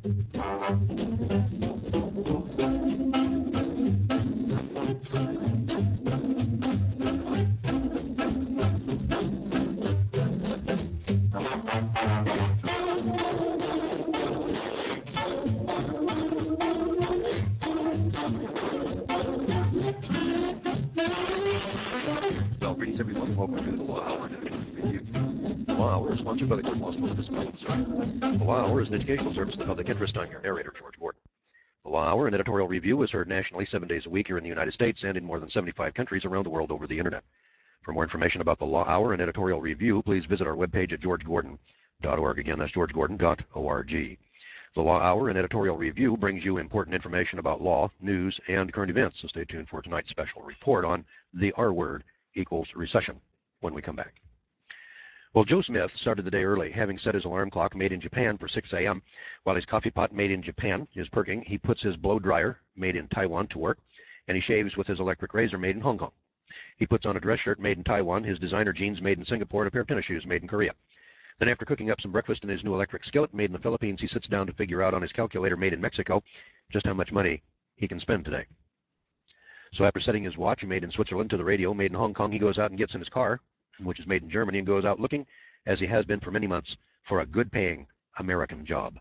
Well, greetings everyone, and welcome to the Law Hour Review. The Law Hour is sponsored by the Gordon Law School of Business in Missouri. The Law Hour is an educational service in the public interest. I'm your narrator, George Gordon. The Law Hour, an editorial review, is heard nationally 7 days a week here in the United States and in more than 75 countries around the world over the internet. For more information about the Law Hour and editorial review, please visit our webpage at georgegordon.org. Again, that's georgegordon.org. The Law Hour and editorial review brings you important information about law, news, and current events. So stay tuned for tonight's special report on the R word equals recession when we come back. Well, Joe Smith started the day early, having set his alarm clock made in Japan for 6 a.m. While his coffee pot made in Japan is perking, he puts his blow dryer made in Taiwan to work, and he shaves with his electric razor made in Hong Kong. He puts on a dress shirt made in Taiwan, his designer jeans made in Singapore, and a pair of tennis shoes made in Korea. Then after cooking up some breakfast in his new electric skillet made in the Philippines, he sits down to figure out on his calculator made in Mexico just how much money he can spend today. So after setting his watch made in Switzerland to the radio made in Hong Kong, he goes out and gets in his car, which is made in Germany, and goes out looking, as he has been for many months, for a good-paying American job.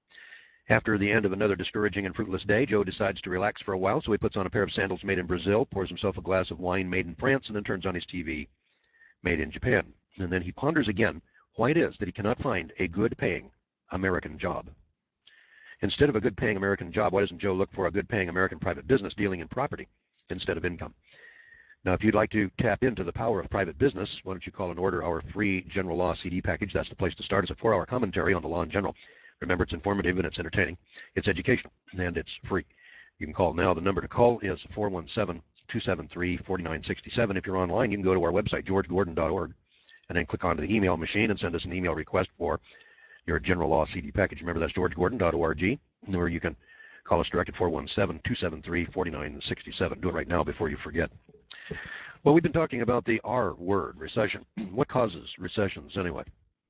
After the end of another discouraging and fruitless day, Joe decides to relax for a while, so he puts on a pair of sandals made in Brazil, pours himself a glass of wine made in France, and then turns on his TV made in Japan. And then he ponders again why it is that he cannot find a good-paying American job. Instead of a good-paying American job, why doesn't Joe look for a good-paying American private business dealing in property instead of income? Now, if you'd like to tap into the power of private business, why don't you call and order our free General Law CD package? That's the place to start. It's a 4-hour commentary on the law in general. Remember, it's informative and it's entertaining. It's educational, and it's free. You can call now. The number to call is 417-273-4967. If you're online, you can go to our website, georgegordon.org, and then click onto the email machine and send us an email request for your General Law CD package. Remember, that's georgegordon.org, or you can call us direct at 417-273-4967. Do it right now before you forget. Well, we've been talking about the R word, recession. What causes recessions anyway?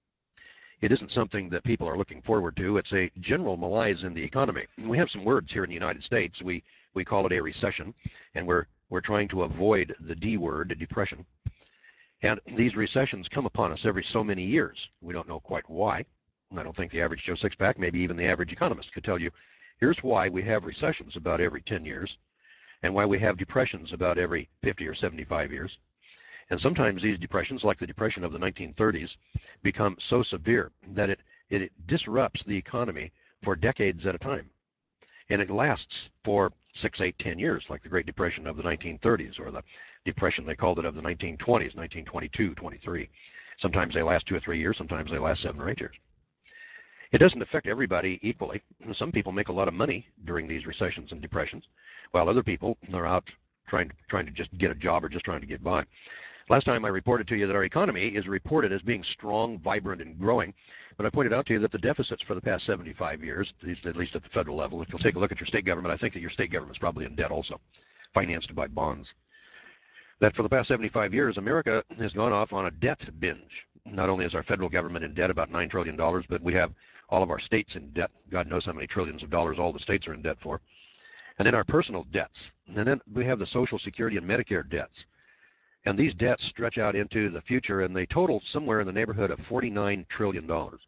It isn't something that people are looking forward to. It's a general malaise in the economy. We have some words here in the United States. We call it a recession, and we're trying to avoid the D word, depression. And these recessions come upon us every so many years. We don't know quite why. I don't think the average Joe Sixpack, maybe even the average economist, could tell you, here's why we have recessions about every 10 years. And why we have depressions about every 50 or 75 years. And sometimes these depressions, like the depression of the 1930s, become so severe that it disrupts the economy for decades at a time. And it lasts for 6, 8, 10 years, like the Great Depression of the 1930s, or the depression, they called it, of the 1920s, 1922, 23. Sometimes they last 2 or 3 years, sometimes they last 7 or 8 years. It doesn't affect everybody equally. Some people make a lot of money during these recessions and depressions, while other people are out trying to just get a job or just trying to get by. Last time I reported to you that our economy is reported as being strong, vibrant, and growing, but I pointed out to you that the deficits for the past 75 years, at least at the federal level, if you'll take a look at your state government, I think that your state government's probably in debt also, financed by bonds. That for the past 75 years, America has gone off on a debt binge. Not only is our federal government in debt, about $9 trillion, but we have all of our states in debt. God knows how many trillions of dollars all the states are in debt for. And then our personal debts. And then we have the Social Security and Medicare debts. And these debts stretch out into the future, and they total somewhere in the neighborhood of $49 trillion.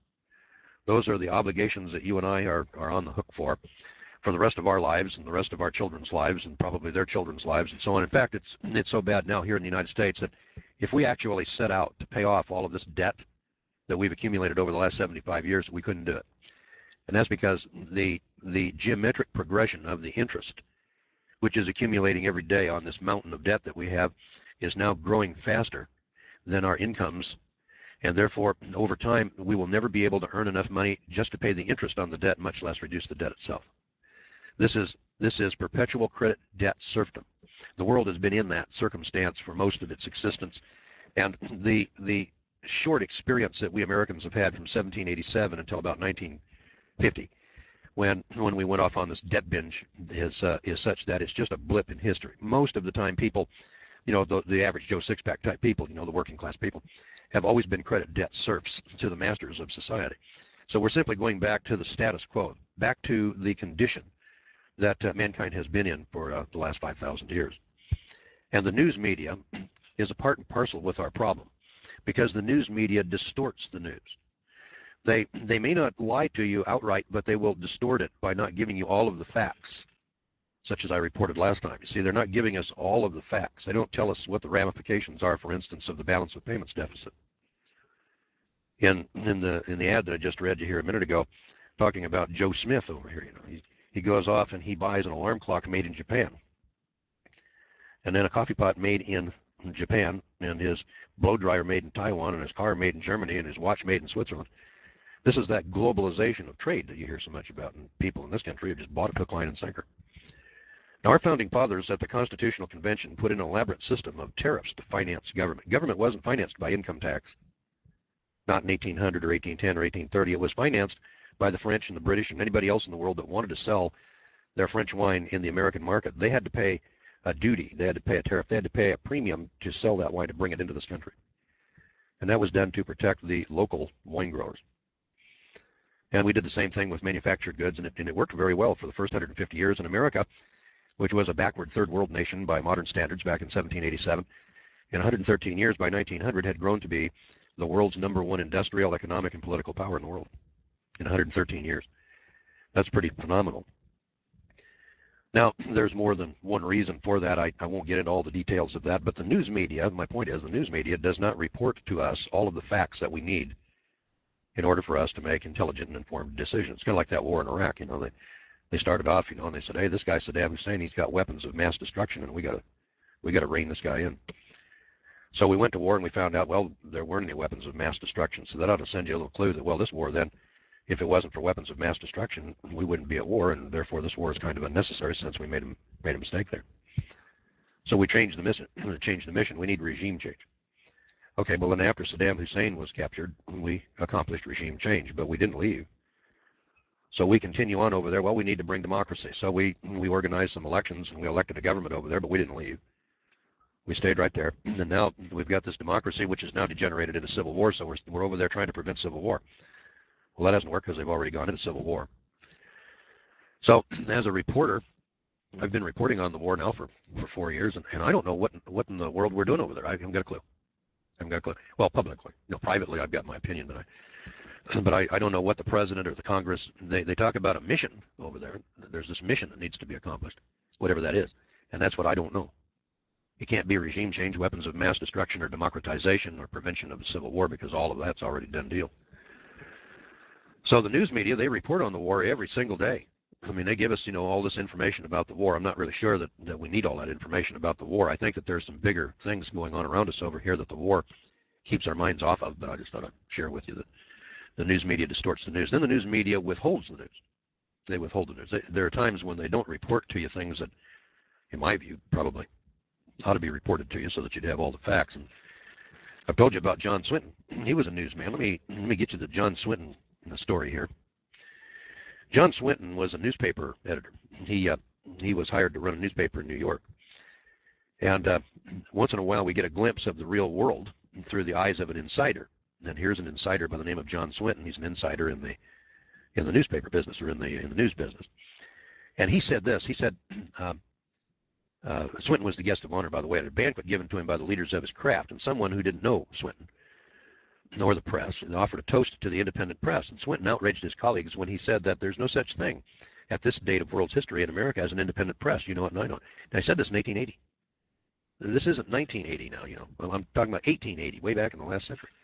Those are the obligations that you and I are on the hook for the rest of our lives and the rest of our children's lives and probably their children's lives and so on. In fact, it's so bad now here in the United States that if we actually set out to pay off all of this debt that we've accumulated over the last 75 years, we couldn't do it. And that's because the geometric progression of the interest, which is accumulating every day on this mountain of debt that we have, is now growing faster than our incomes. And therefore, over time, we will never be able to earn enough money just to pay the interest on the debt, much less reduce the debt itself. This is perpetual credit debt serfdom. The world has been in that circumstance for most of its existence. And the short experience that we Americans have had from 1787 until about 1950, when we went off on this debt binge, is such that it's just a blip in history. Most of the time, people, the average Joe Sixpack type people, the working class people, have always been credit debt serfs to the masters of society. So we're simply going back to the status quo, back to the condition that mankind has been in for the last 5,000 years. And the news media is a part and parcel with our problem because the news media distorts the news. They may not lie to you outright, but they will distort it by not giving you all of the facts, such as I reported last time. You see, they're not giving us all of the facts. They don't tell us what the ramifications are, for instance, of the balance of payments deficit. In the ad that I just read you here a minute ago, talking about Joe Smith over here, he goes off and he buys an alarm clock made in Japan, and then a coffee pot made in Japan, and his blow dryer made in Taiwan, and his car made in Germany, and his watch made in Switzerland. This is that globalization of trade that you hear so much about, and people in this country have just bought it hook, line, and sinker. Now, our founding fathers at the Constitutional Convention put in an elaborate system of tariffs to finance government. Government wasn't financed by income tax, not in 1800 or 1810 or 1830. It was financed by the French and the British and anybody else in the world that wanted to sell their French wine in the American market. They had to pay a duty. They had to pay a tariff. They had to pay a premium to sell that wine, to bring it into this country. And that was done to protect the local wine growers. And we did the same thing with manufactured goods, and it worked very well for the first 150 years in America, which was a backward third world nation by modern standards back in 1787. In 113 years, by 1900, had grown to be the world's #1 industrial, economic, and political power in the world in 113 years. That's pretty phenomenal. Now, there's more than one reason for that. I won't get into all the details of that, but the news media, my point is, the news media does not report to us all of the facts that we need in order for us to make intelligent and informed decisions. It's kind of like that war in Iraq. They started off, and they said, hey, this guy Saddam Hussein, he's got weapons of mass destruction, and we got to rein this guy in. So we went to war, and we found out, well, there weren't any weapons of mass destruction. So that ought to send you a little clue that, well, this war then, if it wasn't for weapons of mass destruction, we wouldn't be at war, and therefore this war is kind of unnecessary since we made a mistake there. So we changed the mission. We need regime change. Okay, well, then after Saddam Hussein was captured, we accomplished regime change, but we didn't leave. So we continue on over there. Well, we need to bring democracy. So we organized some elections, and we elected a government over there, but we didn't leave. We stayed right there. And now we've got this democracy, which is now degenerated into civil war, so we're over there trying to prevent civil war. Well, that doesn't work because they've already gone into civil war. So as a reporter, I've been reporting on the war now for 4 years, and I don't know what in the world we're doing over there. I haven't got a clue. Well, publicly. Privately, I've got my opinion, but I don't know what the president or the Congress, they talk about a mission over there. There's this mission that needs to be accomplished, whatever that is, and that's what I don't know. It can't be regime change, weapons of mass destruction, or democratization, or prevention of a civil war, because all of that's already done deal. So the news media, they report on the war every single day. I mean, they give us, all this information about the war. I'm not really sure that we need all that information about the war. I think that there's some bigger things going on around us over here that the war keeps our minds off of, but I just thought I'd share with you that the news media distorts the news. Then the news media withholds the news. They withhold the news. There are times when they don't report to you things that, in my view, probably ought to be reported to you so that you'd have all the facts. And I've told you about John Swinton. He was a newsman. Let me get you the John Swinton story here. John Swinton was a newspaper editor. He was hired to run a newspaper in New York. And once in a while we get a glimpse of the real world through the eyes of an insider. And here's an insider by the name of John Swinton. He's an insider in the newspaper business, or in the news business. And he said this. He said, Swinton was the guest of honor, by the way, at a banquet given to him by the leaders of his craft, and someone who didn't know Swinton nor the press offered a toast to the independent press. And Swinton outraged his colleagues when he said that there's no such thing at this date of world's history in America as an independent press. You know it, and I don't. And I said this in 1880. This isn't 1980 now, I'm talking about 1880, way back in the last century.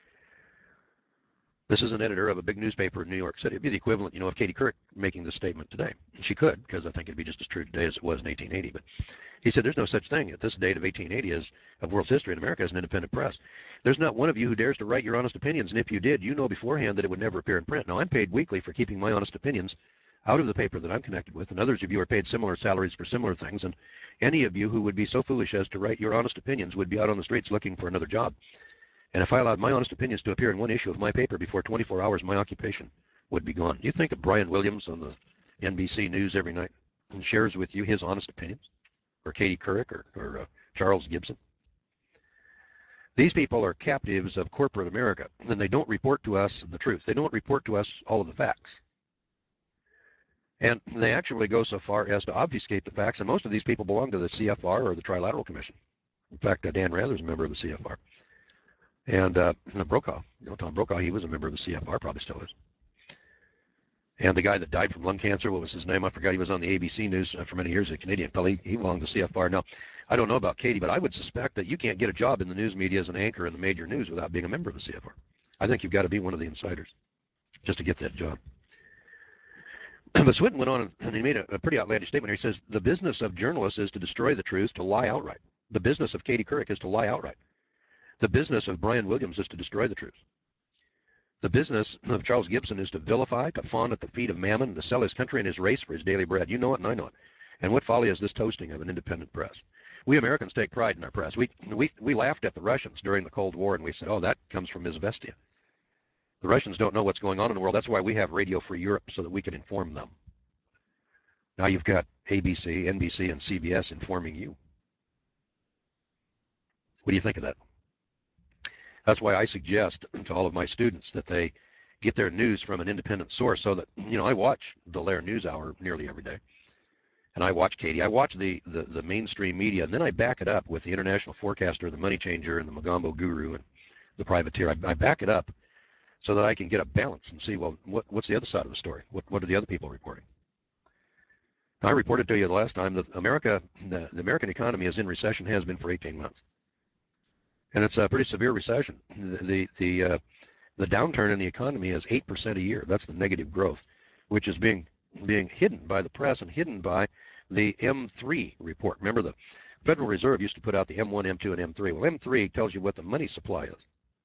This is an editor of a big newspaper in New York City. It'd be the equivalent, of Katie Couric making this statement today. She could, because I think it'd be just as true today as it was in 1880. But he said there's no such thing at this date of 1880 as of world's history in America as an independent press. There's not one of you who dares to write your honest opinions, and if you did, you know beforehand that it would never appear in print. Now, I'm paid weekly for keeping my honest opinions out of the paper that I'm connected with, and others of you are paid similar salaries for similar things, and any of you who would be so foolish as to write your honest opinions would be out on the streets looking for another job. And if I allowed my honest opinions to appear in one issue of my paper before 24 hours, my occupation would be gone. Do you think that Brian Williams on the NBC News every night shares with you his honest opinions? Or Katie Couric or Charles Gibson? These people are captives of corporate America, and they don't report to us the truth. They don't report to us all of the facts. And they actually go so far as to obfuscate the facts, and most of these people belong to the CFR or the Trilateral Commission. In fact, Dan Rather is a member of the CFR. And Brokaw, Tom Brokaw, he was a member of the CFR, probably still is. And the guy that died from lung cancer, what was his name? I forgot. He was on the ABC News for many years, a Canadian fellow. He belonged to CFR. Now, I don't know about Katie, but I would suspect that you can't get a job in the news media as an anchor in the major news without being a member of the CFR. I think you've got to be one of the insiders just to get that job. But Swinton went on and he made a pretty outlandish statement here. He says, the business of journalists is to destroy the truth, to lie outright. The business of Katie Couric is to lie outright. The business of Brian Williams is to destroy the truth. The business of Charles Gibson is to vilify, to fawn at the feet of Mammon, to sell his country and his race for his daily bread. You know it and I know it. And what folly is this toasting of an independent press? We Americans take pride in our press. We laughed at the Russians during the Cold War and we said, oh, that comes from Izvestia. The Russians don't know what's going on in the world. That's why we have Radio Free Europe, so that we can inform them. Now you've got ABC, NBC, and CBS informing you. What do you think of that? That's why I suggest to all of my students that they get their news from an independent source, so that, I watch the Lair News Hour nearly every day. And I watch Katie. I watch the mainstream media, and then I back it up with the International Forecaster, the Money Changer, and the Mogambo Guru, and the Privateer. I back it up so that I can get a balance and see, well, what's the other side of the story? What are the other people reporting? I reported to you the last time that the American economy is in recession, has been for 18 months. And it's a pretty severe recession. The downturn in the economy is 8% a year. That's the negative growth, which is being hidden by the press and hidden by the M3 report. Remember, the Federal Reserve used to put out the M1, M2, and M3. Well, M3 tells you what the money supply is.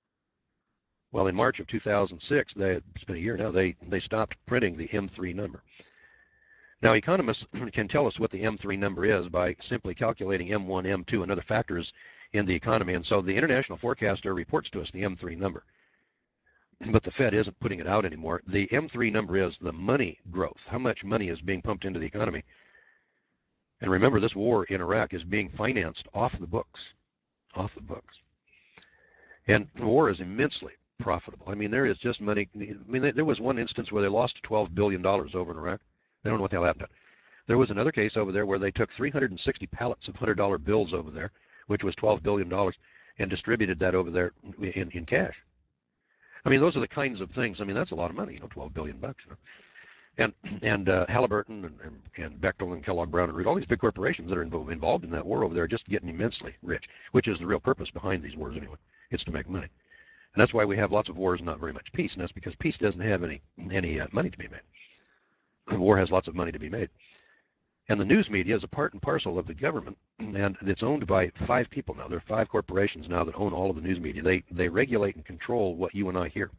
Well, in March of 2006, it's been a year now, they stopped printing the M3 number. Now, economists can tell us what the M3 number is by simply calculating M1, M2, and other factors in the economy. And so the International Forecaster reports to us the M3 number. But the Fed isn't putting it out anymore. The M3 number is the money growth, how much money is being pumped into the economy. And remember, this war in Iraq is being financed off the books. Off the books. And the war is immensely profitable. I mean, there is just money. I mean, there was one instance where they lost $12 billion over in Iraq. They don't know what the hell happened. There was another case over there where they took 360 pallets of $100 bills over there, which was $12 billion, and distributed that over there in cash. I mean, those are the kinds of things. I mean, that's a lot of money, $12 billion. And Halliburton and Bechtel and Kellogg Brown and Root, all these big corporations that are involved in that war over there are just getting immensely rich, which is the real purpose behind these wars anyway. It's to make money. And that's why we have lots of wars and not very much peace. And that's because peace doesn't have any money to be made. War has lots of money to be made. And the news media is a part and parcel of the government, and it's owned by 5 people now. There are 5 corporations now that own all of the news media. They regulate and control what you and I hear.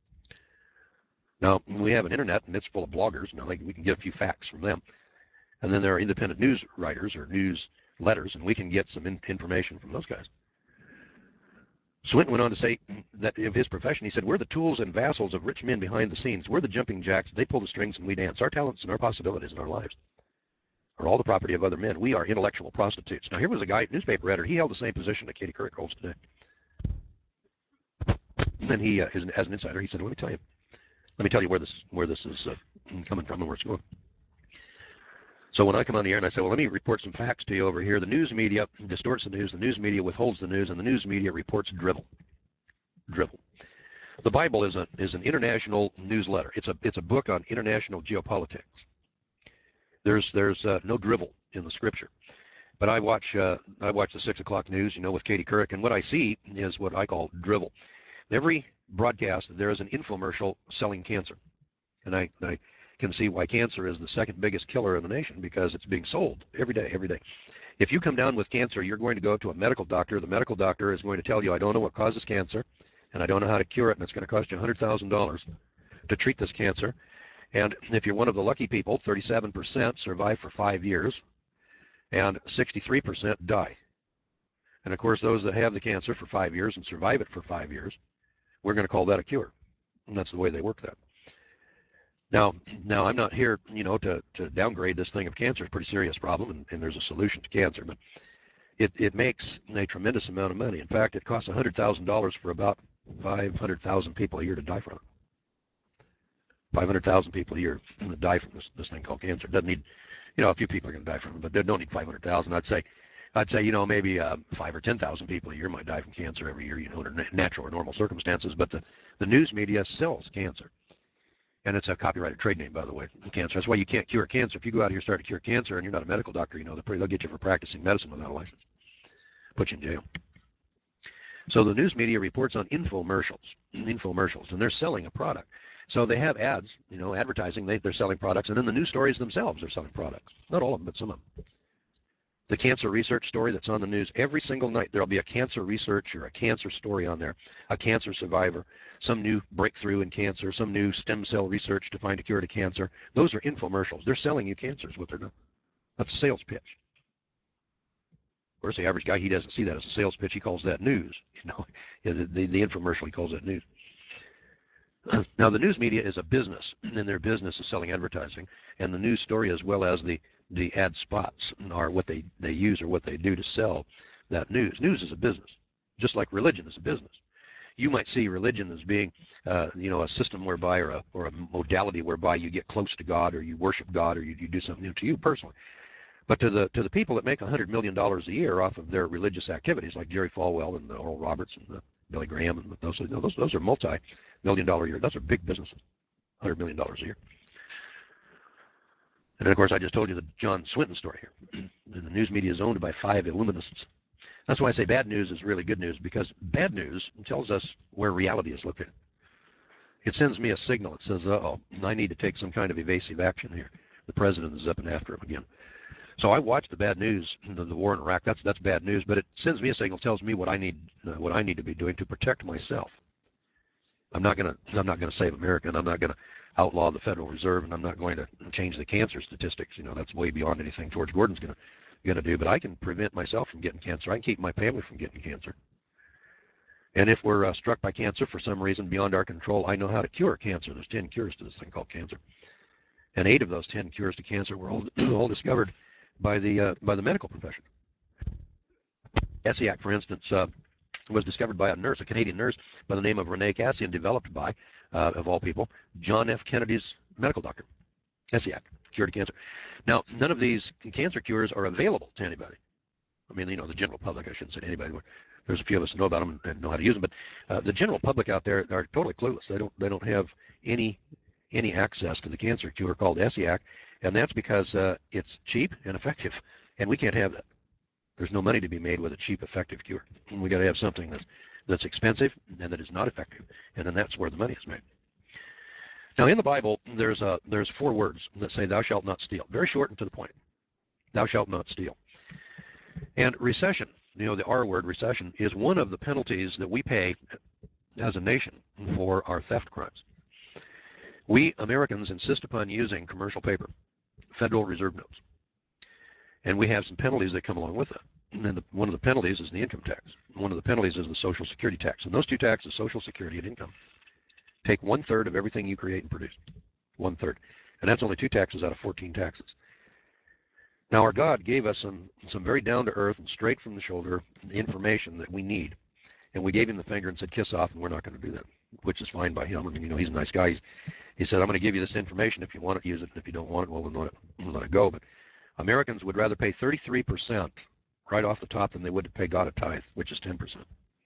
Now, we have an internet, and it's full of bloggers. Now, we can get a few facts from them. And then there are independent news writers or news letters, and we can get some information from those guys. Swinton went on to say that of his profession, he said, we're the tools and vassals of rich men behind the scenes. We're the jumping jacks. They pull the strings and we dance. Our talents and our possibilities in our lives are all the property of other men. We are intellectual prostitutes. Now, here was a guy, newspaper editor. He held the same position that Katie Couric holds today. And he, as an insider, he said, let me tell you where this is coming from and where it's going. So when I come on the air and I say, well, let me report some facts to you over here, the news media distorts the news media withholds the news, and the news media reports drivel. Drivel. The Bible is an international newsletter. It's a book on international geopolitics. There's no drivel in the scripture. But I watch the 6 o'clock news, with Katie Couric, and what I see is what I call drivel. Every broadcast, there is an infomercial selling cancer. And I can see why cancer is the second biggest killer in the nation, because it's being sold every day. If you come down with cancer, you're going to go to a medical doctor. The medical doctor is going to tell you, I don't know what causes cancer, and I don't know how to cure it, and it's going to cost you $100,000 to treat this cancer. And if you're one of the lucky people, 37% survive for 5 years, and 63% die. And of course, those that have the cancer for 5 years and survive it for 5 years, we're going to call that a cure. And that's the way they work that. Now I'm not here, to downgrade this thing of cancer. It's a pretty serious problem, and there's a solution to cancer. But it makes a tremendous amount of money. In fact, it costs $100,000 for about 500,000 people a year to die from it. 500,000 people a year die from this thing called cancer. It doesn't need, a few people are going to die from it, but they don't need 500,000. I'd say, maybe 5 or 10,000 people a year might die from cancer every year, under natural or normal circumstances. But the news media sells cancer. And it's a copyrighted trade name, by the way, cancer. That's why you can't cure cancer. If you go out here and start to cure cancer and you're not a medical doctor, they'll get you for practicing medicine without a license, put you in jail. So the news media reports on infomercials, and they're selling a product. So they have ads, advertising, they're selling products, and then the news stories themselves are selling products. Not all of them, but some of them. The cancer research story that's on the news every single night, there'll be a cancer research or a cancer story on there, a cancer survivor, some new breakthrough in cancer, some new stem cell research to find a cure to cancer. Those are infomercials. They're selling you cancer is what they're doing. That's a sales pitch. Of course, the average guy, he doesn't see that as a sales pitch. He calls that news. The infomercial, he calls that news. Now, the news media is a business, and their business is selling advertising, and the news story as well as the ad spots are what they use or what they do to sell that news. News is a business, just like religion is a business. You might see religion as being, a system whereby or a modality whereby you get close to God or you worship God or you do something to you personally. But to the people that make $100 million a year off of their religious activities, like Jerry Falwell and Oral Roberts and Billy Graham, and those are multi-million-dollar a year. Those are big businesses, $100 million a year. And then, of course, I just told you the John Swinton story here. The news media is owned by 5 Illuminists. That's why I say bad news is really good news, because bad news tells us where reality is located. It sends me a signal. It says, uh-oh, I need to take some kind of evasive action here. The president is up and after him again. So I watch the bad news, the war in Iraq. That's bad news, but it sends me a signal, tells me what I need to be doing to protect myself. I'm not gonna save America, and I'm not gonna outlaw the Federal Reserve, and I'm not going to change the cancer statistics. That's way beyond anything George Gordon's gonna do. But I can prevent myself from getting cancer. I can keep my family from getting cancer. And if we're struck by cancer for some reason beyond our control, I know how to cure cancer. There's 10 cures to this thing called cancer, and 8 of those 10 cures to cancer were all discovered by the medical profession. Essiac, for instance, was discovered by a nurse, a Canadian nurse by the name of Renee Cassian, developed by, of all people, John F. Kennedy's medical doctor. Essiac, cure to cancer. Now, none of these cancer cures are available to anybody. I mean, the general public, I shouldn't say to anybody. There's a few of us that know about them and know how to use them, but the general public out there are totally clueless. They don't have any access to the cancer cure called Essiac, and that's because it's cheap and effective, and we can't have that. There's no money to be made with a cheap, effective cure. We got to have something that's expensive and that is not effective, and then that's where the money is made. Now, in the Bible, there's 4 words that say, "Thou shalt not steal." Very short and to the point. Thou shalt not steal. And recession, the R word, recession, is one of the penalties that we pay as a nation for our theft crimes. We Americans insist upon using commercial paper, Federal Reserve notes. And we have some penalties that come along with that. And one of the penalties is the income tax. One of the penalties is the Social Security tax. And those 2 taxes, Social Security and income, take 1/3 of everything you create and produce. 1/3. And that's only 2 taxes out of 14 taxes. Now, our God gave us some very down-to-earth and straight from the shoulder information that we need. And we gave him the finger and said, kiss off, and we're not going to do that, which is fine by him. I mean, he's a nice guy. He said, I'm going to give you this information. If you want it, use it. And if you don't want it, well, then let it go. But Americans would rather pay 33% right off the top than they would to pay God a tithe, which is 10%.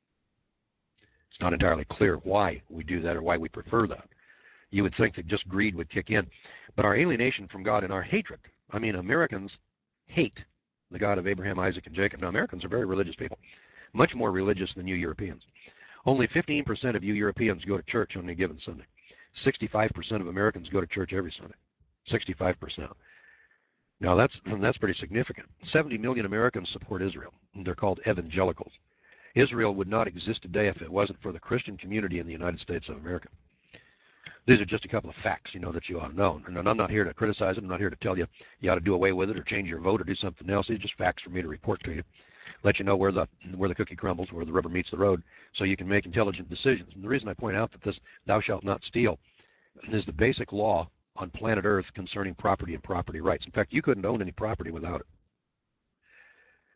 It's not entirely clear why we do that or why we prefer that. You would think that just greed would kick in. But our alienation from God and our hatred, I mean, Americans hate the God of Abraham, Isaac, and Jacob. Now, Americans are very religious people, much more religious than you Europeans. Only 15% of you Europeans go to church on a given Sunday. 65% of Americans go to church every Sunday. 65%. Now, that's pretty significant. 70 million Americans support Israel. They're called evangelicals. Israel would not exist today if it wasn't for the Christian community in the United States of America. These are just a couple of facts, that you ought to know. And I'm not here to criticize it. I'm not here to tell you ought to do away with it or change your vote or do something else. These are just facts for me to report to you. Let you know where the cookie crumbles, where the rubber meets the road, so you can make intelligent decisions. And the reason I point out that this "thou shalt not steal" is the basic law on planet Earth concerning property and property rights. In fact, you couldn't own any property without it.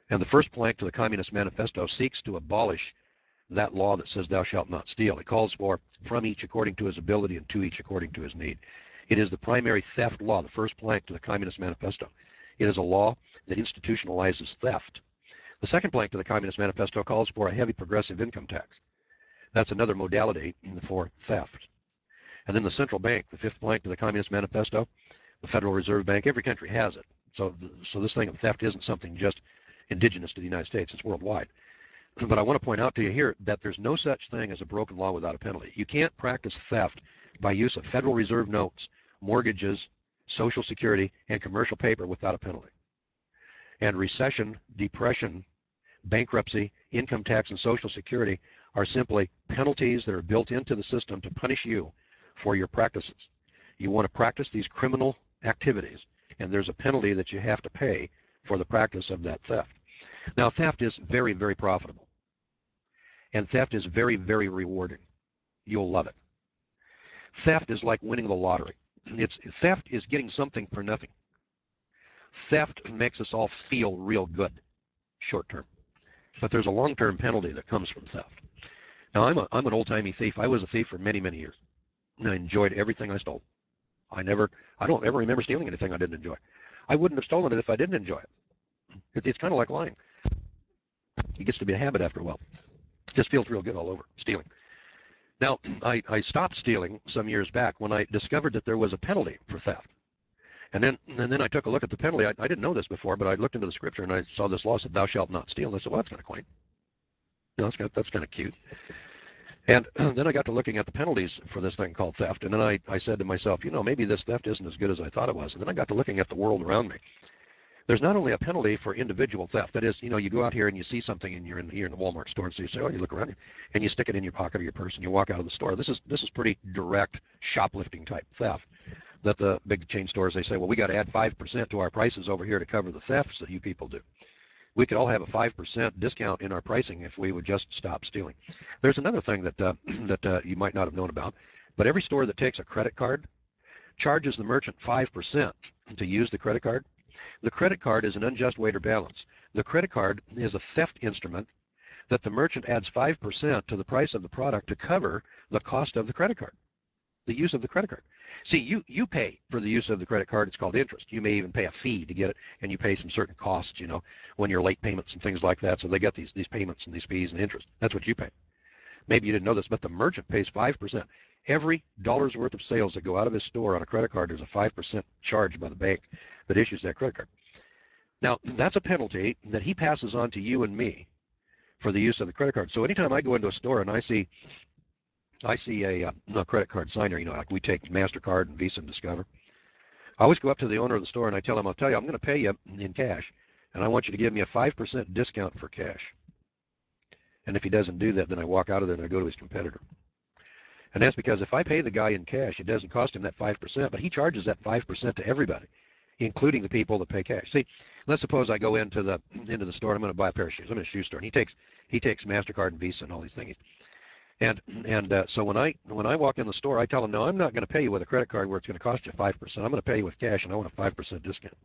And the first plank to the Communist Manifesto seeks to abolish that law that says thou shalt not steal. It calls for from each according to his ability and to each according to his need. It is the primary theft law, the first plank to the Communist Manifesto. It is a law that institutionalizes theft. The second plank to the Communist Manifesto calls for a heavy progressive income tax. That's another modality for theft. And then the central bank, the fifth plank to the Communist Manifesto, the Federal Reserve Bank, every country has it. So this thing of theft isn't something just indigenous to the United States, it's worldwide. But I want to point out to you here that there's no such thing as a broken law without a penalty. You can't practice theft by use of Federal Reserve notes, mortgages, Social Security, and commercial paper without a penalty. And recession, depression, bankruptcy, income tax, and Social Security are simply penalties that are built into the system to punish you for your practices. You want to practice these criminal activities, and there's a penalty that you have to pay for the practice of that theft. Now, theft is very, very profitable. And theft is very, very rewarding. You'll love it. Theft is like winning the lottery. Theft is getting something for nothing. Theft makes us all feel real good, short term. But there's a long-term penalty that comes from theft. Now, I'm an old-timey thief. I was a thief for many, many years. And I enjoyed everything I stole. I don't ever remember stealing anything I didn't enjoy. I wouldn't have stolen it if I didn't enjoy it. It's kind of like lying. It gets to be a habit after a while. It just feels real good all over, stealing. Now, I stopped stealing some years back when I discovered that there was a penalty for theft. And then I took a look at the penalty. I didn't know this before, but I looked into the scripture and I saw this law said, thou shalt not steal. And I said, well, that's kind of quaint. That's kind of cute. And then I got to looking at the penalties for this thing called theft. And then I said to myself, maybe this theft isn't as good as I thought it was. And then I got to looking at the world around me. There's not only a penalty for individual theft. That is, you go out here and you see something and you're in the Walmart store, and so you say, oh, you look around and you stick it in your pocket or your purse and you walk out of the store. This is pretty direct shoplifting type theft. That the big chain stores, they say, well, we got to add 5% to our prices over here to cover the thefts that you people do. We could all have a 5% discount in our pricing if we would just stop stealing. There's another thing that you might not have known about, but every store that takes a credit card charges the merchant 5% to use the credit card. The credit card is an unjust weight or balance. The credit card is a theft instrument that the merchant adds 5% to the price of the product to cover the cost of the credit card, the use of the credit card. See, you pay for the use of the credit card. It's called interest. You may even pay a fee to get it, and you pay some certain costs, when you're late payments and things like that. So they get these payments and these fees and interest. That's what you pay. Maybe you didn't know this, but the merchant pays 5%. Every dollar's worth of sales that go out of his store on a credit card, there's a 5% charge by the bank that issues that credit card. Now, that's a penalty that he passes on to you and me for the use of the credit card. So anytime I go into a store and I see a credit card sign there, like we take MasterCard and Visa and Discover, I always go up to the owner of the store and I tell him, I'll tell you, I'm going to pay you in cash, and I want you to give me a 5% discount for cash. And if he doesn't do that, then I walk out of there and I go to his competitor. And that's because if I pay the guy in cash, it doesn't cost him that 5%, but he charges that 5% to everybody, including the people that pay cash. See, let's suppose I go into the store and I'm going to buy a pair of shoes. I'm in a shoe store, and he takes MasterCard and Visa and all these things. And so when I walk in the store, I tell him, no, I'm not going to pay you with a credit card where it's going to cost you 5%. I'm going to pay you with cash, and I want a 5% discount.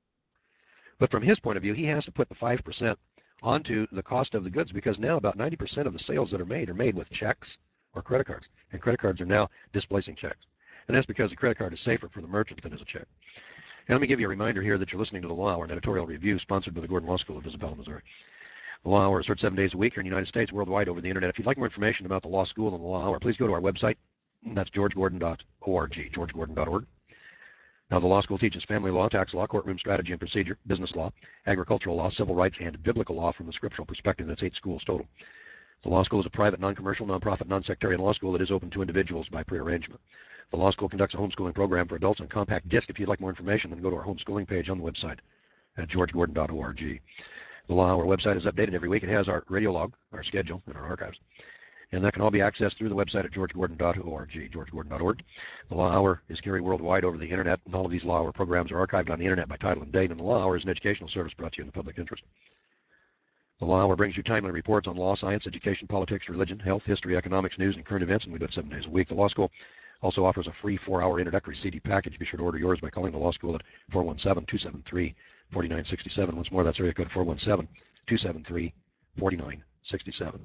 But from his point of view, he has to put the 5% onto the cost of the goods, because now about 90% of the sales that are made with checks or credit cards, and credit cards are now displacing checks. And that's because the credit card is safer for the merchant than is a check. And let me give you a reminder here that you're listening to The Law Hour, an editorial review sponsored by the Gordon Law School of Isabella, Missouri. The Law Hour is heard 7 days a week here in the United States, worldwide over the internet. If you'd like more information about the law school and the Law Hour, please go to our website. That's georgegordon.org, georgegordon.org. Now, the law school teaches family law, tax law, courtroom strategy and procedure, business law, agricultural law, civil rights, and biblical law from a scriptural perspective. That's 8 schools total. The law school is a private, non-commercial, non-profit, non-sectarian law school that is open to individuals by prearrangement. The law school conducts a homeschooling program for adults on compact disc. If you'd like more information, then go to our homeschooling page on the website at georgegordon.org. The Law Hour website is updated every week. It has our radio log, our schedule, and our archives. And that can all be accessed through the website at georgegordon.org, georgegordon.org. The Law Hour is carried worldwide over the internet, and all of these Law Hour programs are archived on the internet by title and date, and the Law Hour is an educational service brought to you in the public interest. The Law Hour brings you timely reports on law, science, education, politics, religion, health, history, economics, news, and current events, and we do it 7 days a week. The Law School also offers a free 4-hour introductory CD package. Be sure to order yours by calling the Law School at 417-273-4967. Once more, that's area code 273 4967.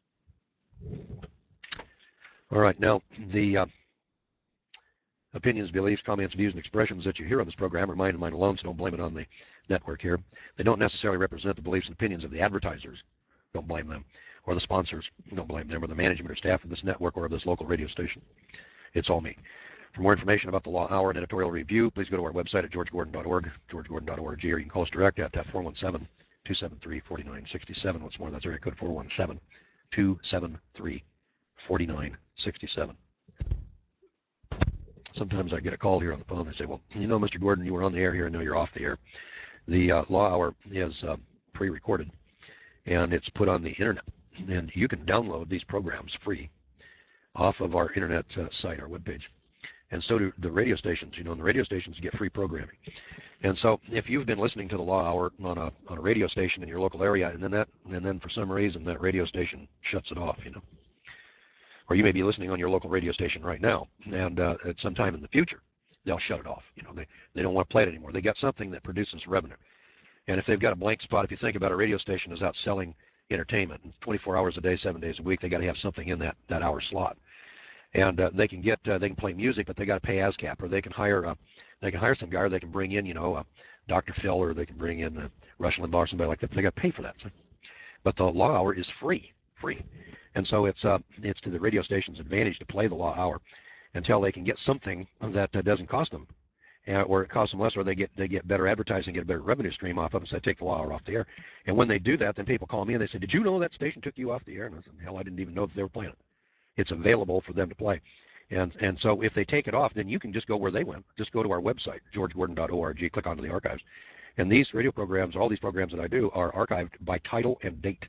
All right, now the opinions, beliefs, comments, views, and expressions that you hear on this program are mine and mine alone, so don't blame it on the network here. They don't necessarily represent the beliefs and opinions of the advertisers. Don't blame them. Or the sponsors. Don't blame them. Or the management or staff of this network or of this local radio station. It's all me. For more information about the Law Hour and editorial review, please go to our website at georgegordon.org, georgegordon.org, or you can call us direct at 417-273-4967. What's more, that's area code 417-273-4967. Sometimes I get a call here on the phone. They say, well, you know, Mr. Gordon, you were on the air here, and now you're off the air. The Law Hour is pre-recorded, and it's put on the internet. And you can download these programs free off of our internet site, our webpage. And so do the radio stations. You know, and the radio stations get free programming. And so if you've been listening to the Law Hour on a radio station in your local area, and then for some reason that radio station shuts it off, you know, or you may be listening on your local radio station right now, and at some time in the future, they'll shut it off. You know, they don't want to play it anymore. They got something that produces revenue. And if they've got a blank spot, if you think about a radio station is out selling entertainment 24 hours a day, 7 days a week, they got to have something in that hour slot. And they can play music, but they got to pay ASCAP, or they can hire some guy, or they can bring in, you know, Dr. Phil, or they can bring in Rush Limbaugh, or somebody like that. But they got to pay for that. So. But the Law Hour is free. And so it's to the radio station's advantage to play the Law Hour until they can get something that doesn't cost them, or it costs them less, or they get better advertising, get a better revenue stream off of it, so they take the Law Hour off the air. And when they do that, then people call me and they say, did you know that station took you off the air? And I said, hell, I didn't even know that they were playing it. It's available for them to play. And so if they take it off, then you can just go where they went. Just go to our website, georgegordon.org, click onto the archives. And these radio programs, all these programs that I do, are archived by title and date.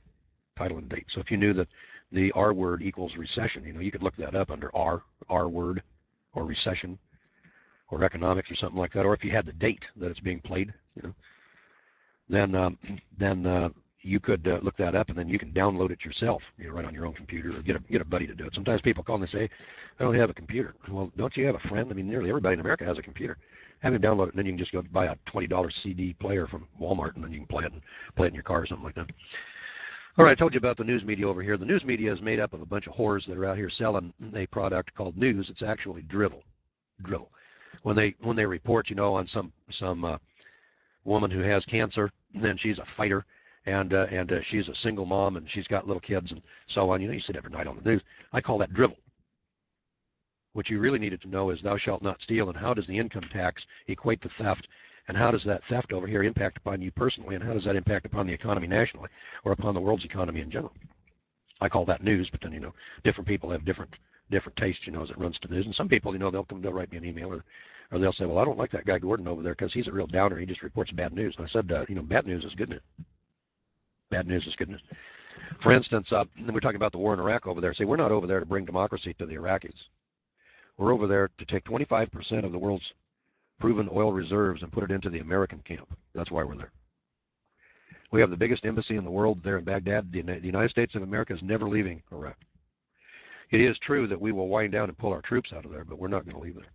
So if you knew that the R word equals recession, you know, you could look that up under R word, or recession, or economics, or something like that. Or if you had the date that it's being played, you know, then you could look that up, and then you can download it yourself, you know, right on your own computer, or get a buddy to do it. Sometimes people call and they say, I don't have a computer. Well, don't you have a friend? I mean, nearly everybody in America has a computer. Have him download it, and then you can just go buy a $20 CD player from Walmart, and then you can play it in your car or something like that. All right, I told you about the news media over here. The news media is made up of a bunch of whores that are out here selling a product called news. It's actually drivel. When they report, you know, on some woman who has cancer, then she's a fighter, and she's a single mom, and she's got little kids and so on. You know, you sit every night on the news. I call that drivel. What you really needed to know is thou shalt not steal, and how does the income tax equate to theft, and how does that theft over here impact upon you personally, and how does that impact upon the economy nationally, or upon the world's economy in general? I call that news, but then, you know, different people have different tastes, you know, as it runs to news. And some people, you know, they'll write me an email, or they'll say, well, I don't like that guy Gordon over there because he's a real downer. He just reports bad news. And I said, you know, bad news is good news. Bad news is good news. For instance, we're talking about the war in Iraq over there. Say, we're not over there to bring democracy to the Iraqis. We're over there to take 25% of the world's proven oil reserves and put it into the American camp. That's why we're there. We have the biggest embassy in the world there in Baghdad. The United States of America is never leaving Iraq. It is true that we will wind down and pull our troops out of there, but we're not going to leave there.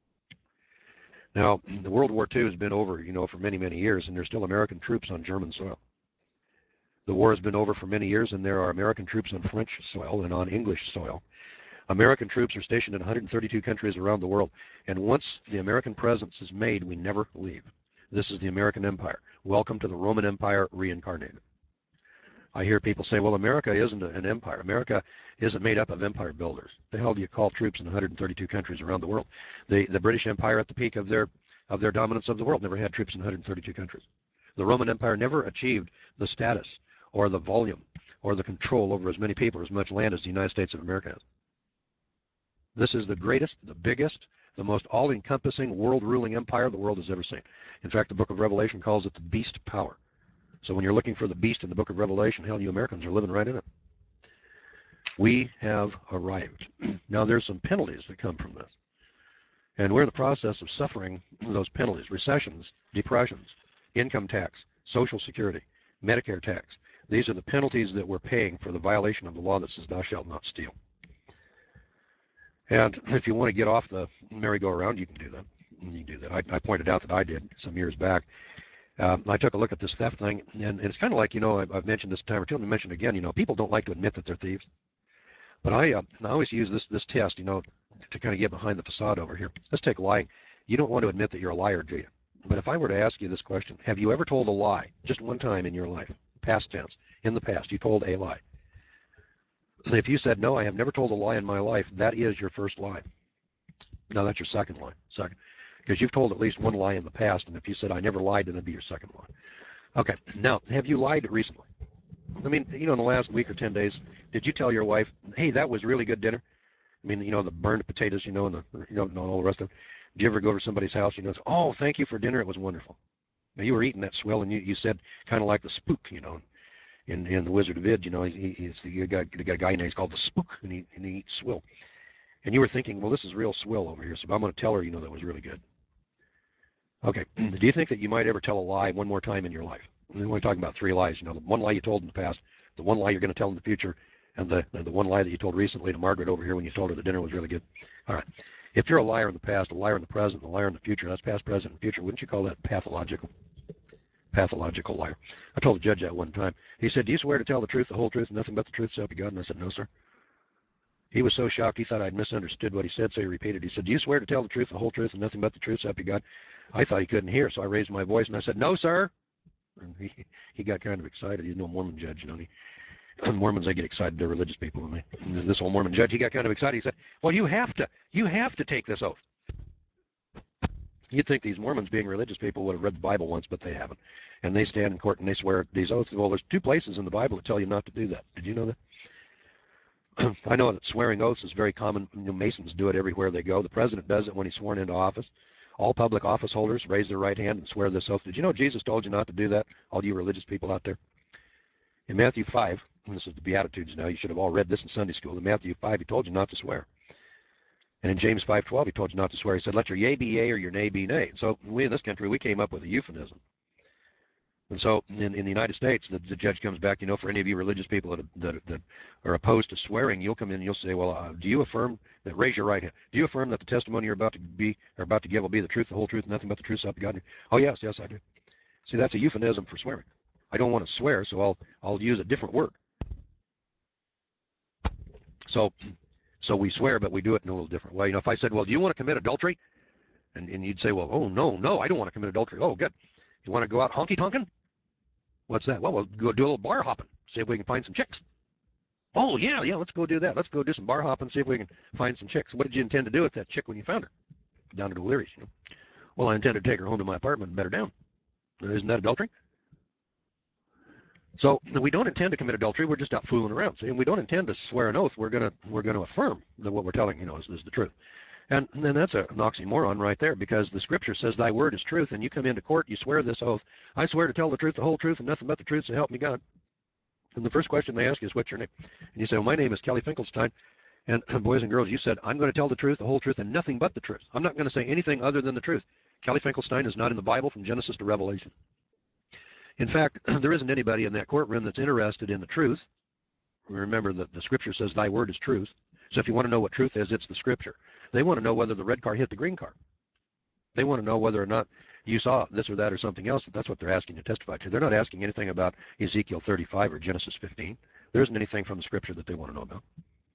Now, the World War II has been over, you know, for many, many years, and there's still American troops on German soil. The war has been over for many years, and there are American troops on French soil and on English soil. American troops are stationed in 132 countries around the world, and once the American presence is made, we never leave. This is the American Empire. Welcome to the Roman Empire reincarnated. I hear people say, well, America isn't an empire. America isn't made up of empire builders. The hell do you call troops in 132 countries around the world? The British Empire at the peak of their dominance of the world never had troops in 132 countries. The Roman Empire never achieved the status or the volume or the control over as many people or as much land as the United States of America has. This is the greatest, the biggest, the most all-encompassing world-ruling empire the world has ever seen. In fact, the book of Revelation calls it the beast power. So when you're looking for the beast in the book of Revelation, hell, you Americans are living right in it. We have arrived. Now, there's some penalties that come from this. And we're in the process of suffering those penalties: recessions, depressions, income tax, Social Security, Medicare tax. These are the penalties that we're paying for the violation of the law that says thou shalt not steal. And if you want to get off the merry-go-round, you can do that. You can do that. I pointed out that I did some years back. I took a look at this theft thing, and it's kind of like, I've mentioned this time or two, let me mention it again, people don't like to admit that they're thieves. But I always use this test, to kind of get behind the facade over here. Let's take lying. You don't want to admit that you're a liar, do you? But if I were to ask you this question, have you ever told a lie just one time in your life? Past tense. In the past, you told a lie. If you said, no, I have never told a lie in my life, that is your first lie. No, that's your second lie. Second. Because you've told at least one lie in the past, and if you said, I never lied, then that'd be your second lie. Okay, now, have you lied recently? I mean, in the last week or 10 days, did you tell your wife, hey, that was really good dinner? I mean, the burned potatoes, and and all the rest of it. Did you ever go to somebody's house, say, oh, thank you for dinner, it was wonderful. Now, you were eating that swill, and you said, kind of like the spook, in The Wizard of Oz, he's the guy, he's called the spook, and he eats swill. And you were thinking, well, this is real swill over here, so I'm going to tell her, that was really good. Okay, do you think that you might ever tell a lie one more time in your life? We're only talking about three lies, the one lie you told in the past, the one lie you're going to tell in the future, and the one lie that you told recently to Margaret over here when you told her the dinner was really good. All right. If you're a liar in the past, a liar in the present, a liar in the future, that's past, present, and future, wouldn't you call that pathological? Pathological liar. I told the judge that one time. He said, do you swear to tell the truth, the whole truth, and nothing but the truth, so help you God? And I said, no, sir. He was so shocked he thought I'd misunderstood what he said, so he repeated. He said, do you swear to tell the truth, the whole truth, and nothing but the truth, so help you God? I thought he couldn't hear, so I raised my voice and I said, no, sir. And he got kind of excited. He's no Mormon judge, Mormons, they get excited. They're religious people. And this old Mormon judge, he got kind of excited. He said, well, you have to take this oath. You'd think these Mormons, being religious people, would have read the Bible once, but they haven't. And they stand in court and they swear these oaths. Well, there's two places in the Bible that tell you not to do that. Did you know that? I know that swearing oaths is very common. Masons do it everywhere they go. The president does it when he's sworn into office. All public office holders raise their right hand and swear this oath. Did you know Jesus told you not to do that, all you religious people out there? In Matthew 5, and this is the Beatitudes now, you should have all read this in Sunday school. In Matthew 5, he told you not to swear. And in James 5:12, he told you not to swear. He said, let your yea be yea or your nay be nay. So we in this country, we came up with a euphemism. And so in the United States, the judge comes back, for any of you religious people that are opposed to swearing, you'll come in and you'll say, well, do you affirm that, raise your right hand, do you affirm that the testimony you're about to give will be the truth, the whole truth, nothing but the truth, so help you God? Oh, yes, I do. See, that's a euphemism for swearing. I don't want to swear, so I'll use a different word. So we swear, but we do it in a little different way. If I said, well, do you want to commit adultery? And you'd say, well, oh, no, I don't want to commit adultery. Oh, good. You want to go out honky-tonkin'? What's that? Well, we'll go do a little bar hopping, see if we can find some chicks. Oh, yeah, let's go do that. Let's go do some bar hopping, see if we can find some chicks. What did you intend to do with that chick when you found her? Down at O'Leary's, Well, I intended to take her home to my apartment and bed her down. Isn't that adultery? So we don't intend to commit adultery. We're just out fooling around. See, and we don't intend to swear an oath. We're gonna affirm that what we're telling is the truth. And then that's an oxymoron right there, because the scripture says thy word is truth, and you come into court, you swear this oath. I swear to tell the truth, the whole truth, and nothing but the truth, so help me God. And the first question they ask you is, what's your name? And you say, well, my name is Kelly Finkelstein. And boys and girls, you said, I'm going to tell the truth, the whole truth, and nothing but the truth. I'm not going to say anything other than the truth. Kelly Finkelstein is not in the Bible from Genesis to Revelation. In fact, there isn't anybody in that courtroom that's interested in the truth. Remember that the scripture says thy word is truth. So if you want to know what truth is, it's the scripture. They want to know whether the red car hit the green car. They want to know whether or not you saw this or that or something else. That's what they're asking to testify to. They're not asking anything about Ezekiel 35 or Genesis 15. There isn't anything from the scripture that they want to know about.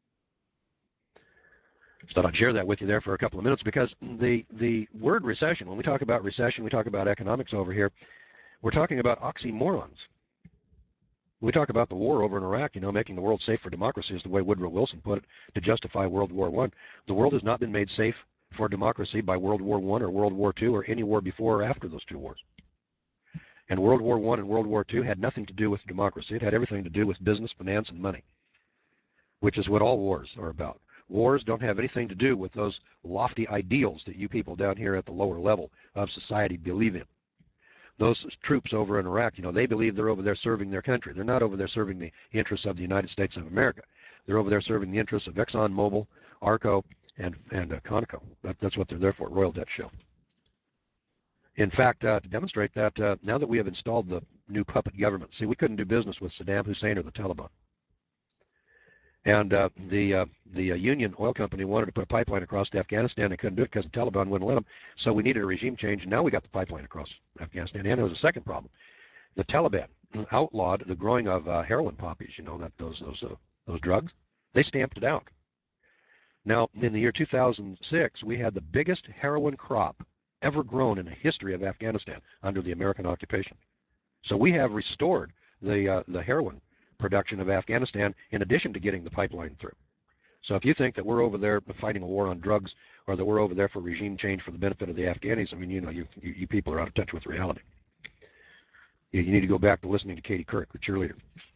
So I'd share that with you there for a couple of minutes, because the word recession, when we talk about recession, we talk about economics over here, we're talking about oxymorons. We talk about the war over in Iraq, making the world safe for democracy is the way Woodrow Wilson put it, to justify World War I. The world has not been made safe for democracy by World War I or World War II or any war before or after those two wars. And World War I and World War II had nothing to do with democracy. It had everything to do with business, finance, and money, which is what all wars are about. Wars don't have anything to do with those lofty ideals that you people down here at the lower level of society believe in. Those troops over in Iraq, they believe they're over there serving their country. They're not over there serving the interests of the United States of America. They're over there serving the interests of ExxonMobil, ARCO, and Conoco. That's what they're there for, Royal Dutch Shell. In fact, to demonstrate that, now that we have installed the new puppet government, see, we couldn't do business with Saddam Hussein or the Taliban. And the Union Oil Company wanted to put a pipeline across to Afghanistan. They couldn't do it because the Taliban wouldn't let them. So we needed a regime change, and now we got the pipeline across Afghanistan. And there was a second problem. The Taliban outlawed the growing of heroin poppies. You know that those drugs. They stamped it out. Now, in the year 2006, we had the biggest heroin crop ever grown in the history of Afghanistan under the American occupation. So we have restored the heroin production of Afghanistan in addition to getting the pipeline through. So if you think that we're over there fighting a war on drugs or that we're over there for regime change for the benefit of the Afghanis, I mean, you people are out of touch with reality. You need to go back to listening to Katie Couric, the cheerleader.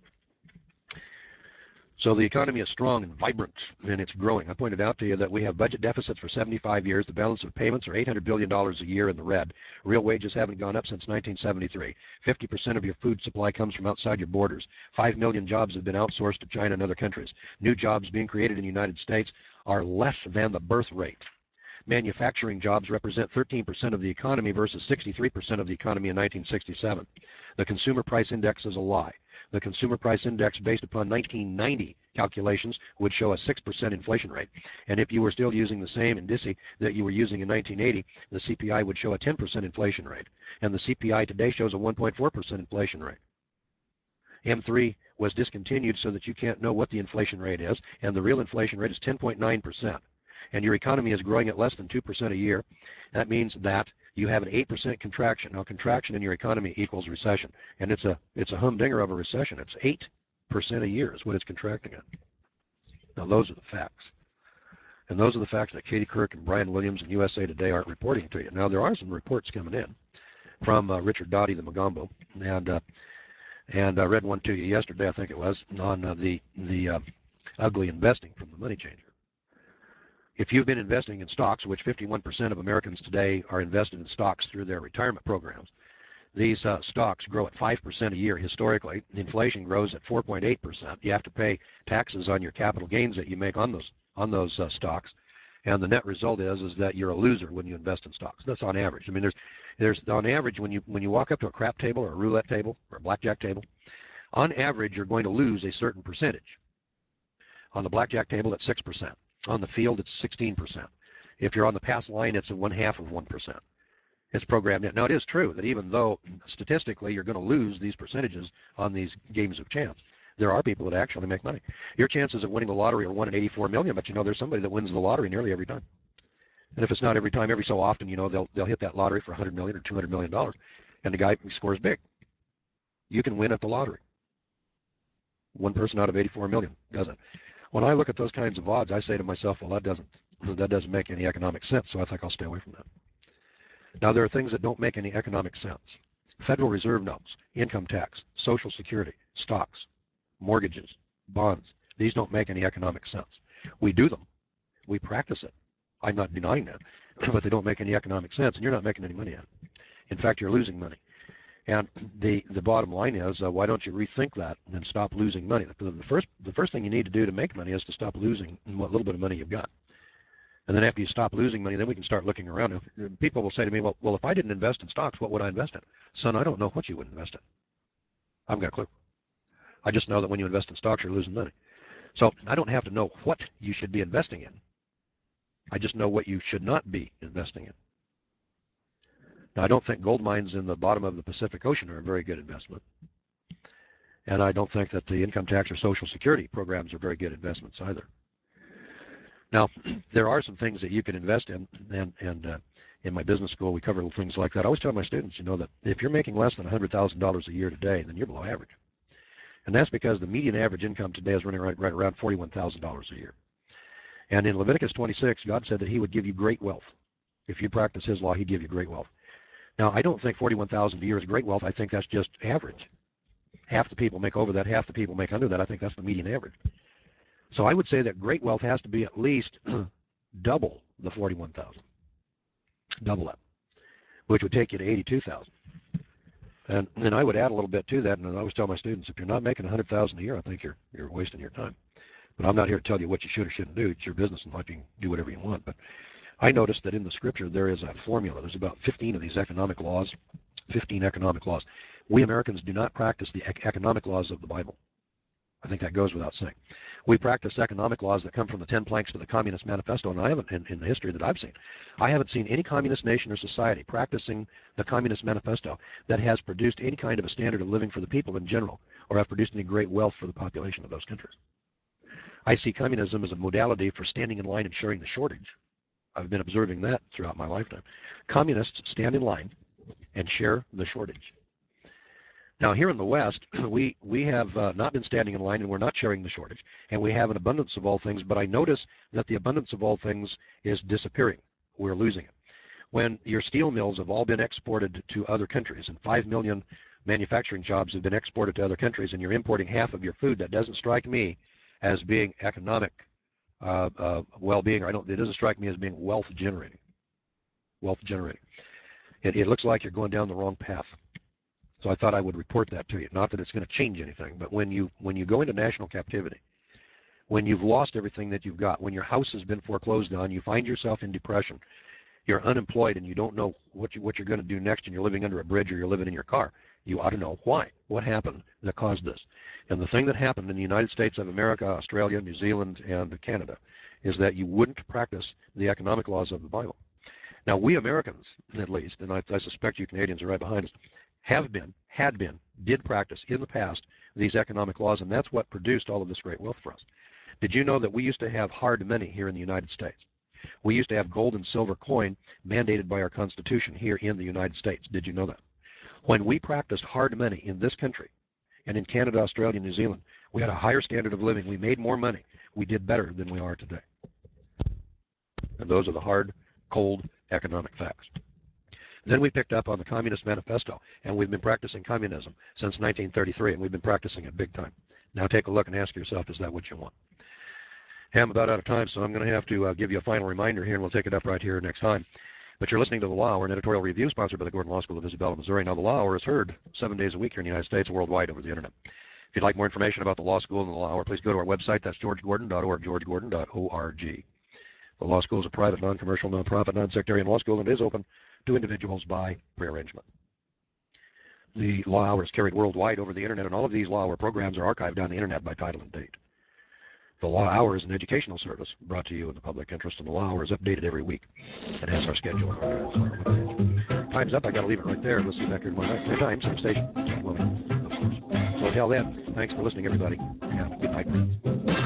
So the economy is strong and vibrant, and it's growing. I pointed out to you that we have budget deficits for 75 years. The balance of payments are $800 billion a year in the red. Real wages haven't gone up since 1973. 50% of your food supply comes from outside your borders. 5 million jobs have been outsourced to China and other countries. New jobs being created in the United States are less than the birth rate. Manufacturing jobs represent 13% of the economy versus 63% of the economy in 1967. The consumer price index is a lie. The consumer price index based upon 1990 calculations would show a 6% inflation rate. And if you were still using the same indice that you were using in 1980, the CPI would show a 10% inflation rate. And the CPI today shows a 1.4% inflation rate. M3 was discontinued so that you can't know what the inflation rate is, and the real inflation rate is 10.9%. And your economy is growing at less than 2% a year. That means that you have an 8% contraction. Now, contraction in your economy equals recession, and it's a humdinger of a recession. It's 8% a year is what it's contracting at. Now, those are the facts. And those are the facts that Katie Couric and Brian Williams and USA Today aren't reporting to you. Now, there are some reports coming in from Richard Dotty, the Magambo, and I read one to you yesterday, I think it was, on the ugly investing from the Money Changer. If you've been investing in stocks, which 51% of Americans today are invested in stocks through their retirement programs, these stocks grow at 5% a year historically. Inflation grows at 4.8%. You have to pay taxes on your capital gains that you make on those stocks, and the net result is that you're a loser when you invest in stocks. That's on average. I mean, there's on average when you walk up to a crap table or a roulette table or a blackjack table, on average you're going to lose a certain percentage. On the blackjack table, it's 6%. On the field, it's 16%. If you're on the pass line, it's a 0.5%. It's programmed in. Now, it is true that even though statistically you're going to lose these percentages on these games of chance, there are people that actually make money. Your chances of winning the lottery are 1 in 84 million, but there's somebody that wins the lottery nearly every time. And if it's not every time, every so often, they'll hit that lottery for $100 million or $200 million, and the guy scores big. You can win at the lottery. One person out of 84 million doesn't. When I look at those kinds of odds, I say to myself, well, that doesn't make any economic sense, so I think I'll stay away from that. Now, there are things that don't make any economic sense. Federal Reserve notes, income tax, Social Security, stocks, mortgages, bonds. These don't make any economic sense. We do them. We practice it. I'm not denying that, but they don't make any economic sense, and you're not making any money at it. In fact, you're losing money. And the bottom line is, why don't you rethink that and stop losing money? The first thing you need to do to make money is to stop losing what little bit of money you've got. And then after you stop losing money, then we can start looking around. People will say to me, well, if I didn't invest in stocks, what would I invest in? Son, I don't know what you would invest in. I haven't got a clue. I just know that when you invest in stocks, you're losing money. So I don't have to know what you should be investing in. I just know what you should not be investing in. Now, I don't think gold mines in the bottom of the Pacific Ocean are a very good investment. And I don't think that the income tax or Social Security programs are very good investments either. Now, there are some things that you can invest in, and in my business school, we cover things like that. I always tell my students, that if you're making less than $100,000 a year today, then you're below average. And that's because the median average income today is running right around $41,000 a year. And in Leviticus 26, God said that he would give you great wealth. If you practice his law, he'd give you great wealth. Now, I don't think 41,000 a year is great wealth. I think that's just average. Half the people make over that, half the people make under that. I think that's the median average. So I would say that great wealth has to be at least double the 41,000. Double that, which would take you to 82,000. And then I would add a little bit to that, and I always tell my students, if you're not making 100,000 a year, I think you're wasting your time. But I'm not here to tell you what you should or shouldn't do. It's your business, and you can do whatever you want. But I noticed that in the scripture there is a formula. There's about 15 of these economic laws, 15 economic laws. We Americans do not practice the economic laws of the Bible. I think that goes without saying. We practice economic laws that come from the 10 planks to the Communist Manifesto, and I haven't, in the history that I've seen, I haven't seen any communist nation or society practicing the Communist Manifesto that has produced any kind of a standard of living for the people in general, or have produced any great wealth for the population of those countries. I see communism as a modality for standing in line and sharing the shortage. I've been observing that throughout my lifetime. Communists stand in line and share the shortage. Now, here in the West, we have not been standing in line, and we're not sharing the shortage, and we have an abundance of all things, but I notice that the abundance of all things is disappearing. We're losing it. When your steel mills have all been exported to other countries, and 5 million manufacturing jobs have been exported to other countries, and you're importing half of your food, that doesn't strike me as being economic well-being. It doesn't strike me as being wealth generating. Wealth generating. It looks like you're going down the wrong path. So I thought I would report that to you. Not that it's going to change anything, but when you go into national captivity, when you've lost everything that you've got, when your house has been foreclosed on, you find yourself in depression, you're unemployed, and you don't know what you're going to do next, and you're living under a bridge or you're living in your car, you ought to know why. What happened that caused this? And the thing that happened in the United States of America, Australia, New Zealand, and Canada is that you wouldn't practice the economic laws of the Bible. Now, we Americans, at least, and I suspect you Canadians are right behind us, did practice in the past these economic laws, and that's what produced all of this great wealth for us. Did you know that we used to have hard money here in the United States? We used to have gold and silver coin mandated by our Constitution here in the United States. Did you know that? When we practiced hard money in this country, and in Canada, Australia, New Zealand, we had a higher standard of living. We made more money. We did better than we are today. And those are the hard, cold economic facts. Then we picked up on the Communist Manifesto, and we've been practicing communism since 1933, and we've been practicing it big time. Now take a look and ask yourself, is that what you want? Hey, I'm about out of time, so I'm going to have to give you a final reminder here, and we'll take it up right here next time. But you're listening to The Law Hour, an editorial review sponsored by the Gordon Law School of Isabella, Missouri. Now, The Law Hour is heard 7 days a week here in the United States and worldwide over the Internet. If you'd like more information about the Law School and The Law Hour, please go to our website. That's georgegordon.org, georgegordon.org. The Law School is a private, non-commercial, non-profit, non-sectarian law school and is open to individuals by prearrangement. The Law Hour is carried worldwide over the Internet, and all of these Law Hour programs are archived on the Internet by title and date. The Law Hour is an educational service brought to you in the public interest, and the Law Hour is updated every week. It has our schedule and archives on our webpage. Time's up. I got to leave it right there. We'll see you back here tomorrow night. Same time, same station. God willing, of course. So until then, thanks for listening, everybody, and good night, friends.